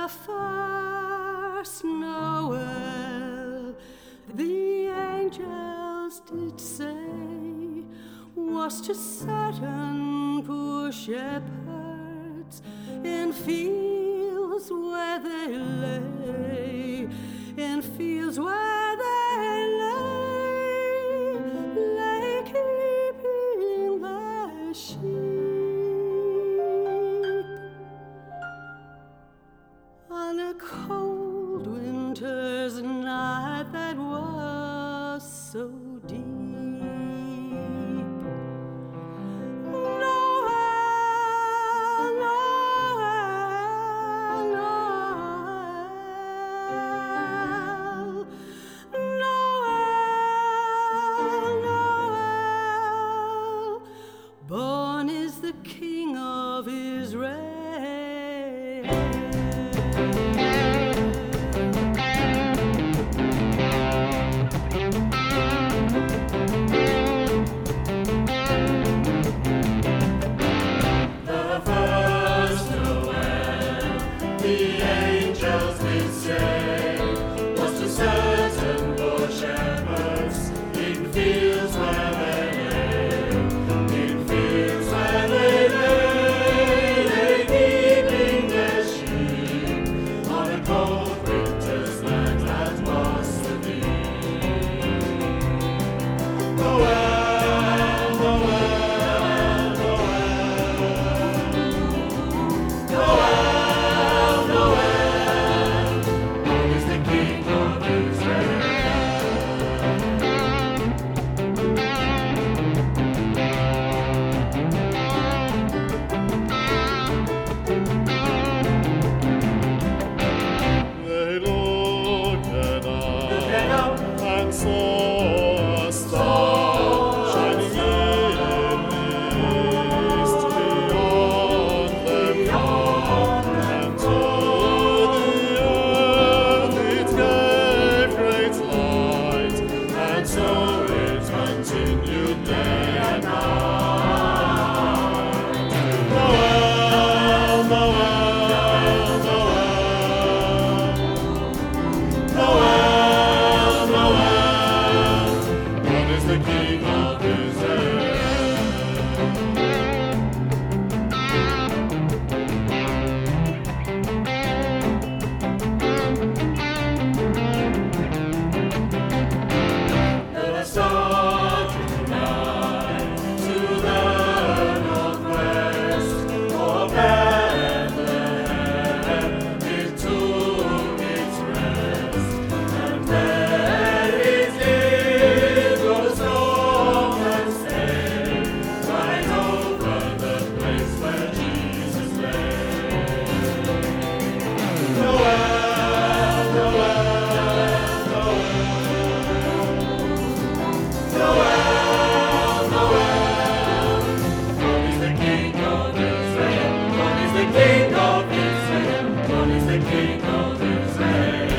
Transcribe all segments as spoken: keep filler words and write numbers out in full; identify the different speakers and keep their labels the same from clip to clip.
Speaker 1: The first Noel, the angels did say, was to certain poor shepherds in fields where they lay, in fields where they lay, lay keeping their sheep. On a cold winter's night that was so deep, Noel, Noel, Noel, Noel, Noel, born is the King of Israel.
Speaker 2: The angels did say, was to certain poor shepherds in fields where they lay, in fields where they lay, lay keeping their sheep on a cold winter's night that was so deep. Noel, Noel, Noel, Noel. And saw a star shining in the east beyond them all, and to the earth it gave great light, and so it continued day and night. Noel, Noel, Noel, Noel. The King of Israel. Let us start tonight to the northwest, for Bethlehem it took its rest, and there it did grow strong and stay, right over the place where Jesus lay. Noel, Noel, Noel, Noel, Noel. God is the King of Israel. God is the King of Israel. God is the King of Israel.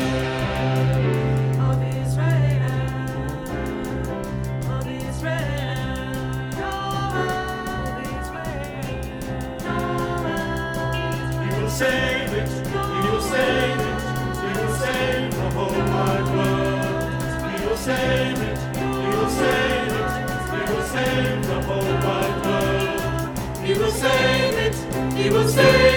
Speaker 1: Of Israel, of Israel, of Israel,
Speaker 2: He will save it, He will save it, He will save the whole wide world. He will save it, He will save it, He will save the whole wide world. He will save it, He will save it.